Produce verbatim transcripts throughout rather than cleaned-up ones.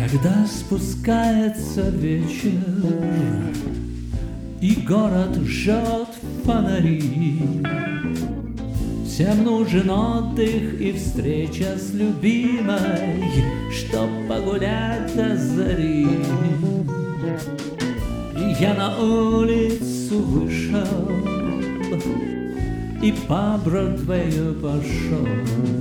Когда спускается вечер и город жжет фонари, всем нужен отдых и встреча с любимой, чтоб погулять до зари. И я на улицу вышел и по Бродвею пошел,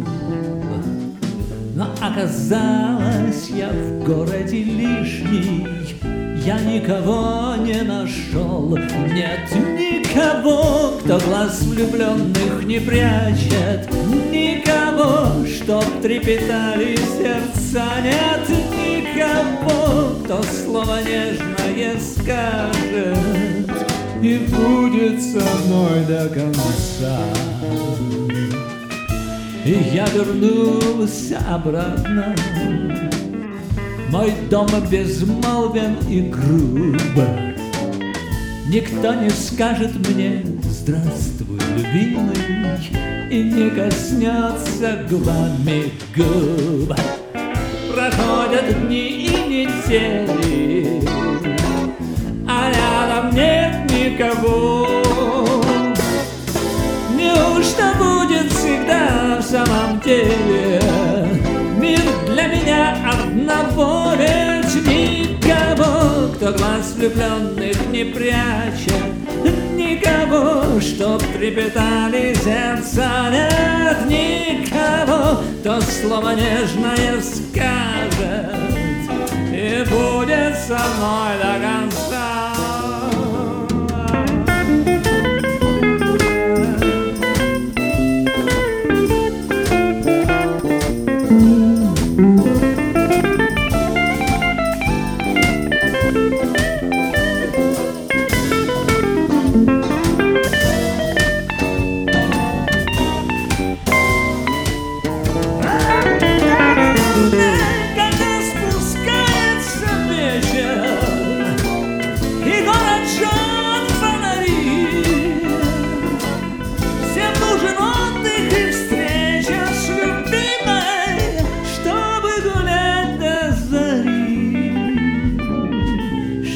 но оказалось, я в городе лишний, я никого не нашел. Нет никого, кто глаз влюбленных не прячет, никого, чтоб трепетали сердца. Нет никого, кто слово нежное скажет и будет со мной до конца. И я вернулся обратно. Мой дом безмолвен и груб. Никто не скажет мне «Здравствуй, любимый», и не коснется губами губ. Проходят дни и недели, а рядом нет никого. Неужто будет всегда в самом деле мир для меня одного? Ведь никого, кто глаз влюбленных не прячет, никого, чтоб трепетали сердца. Нет никого, кто слово нежное скажет и будет со мной до конца.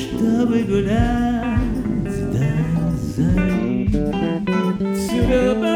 Гулять до зари.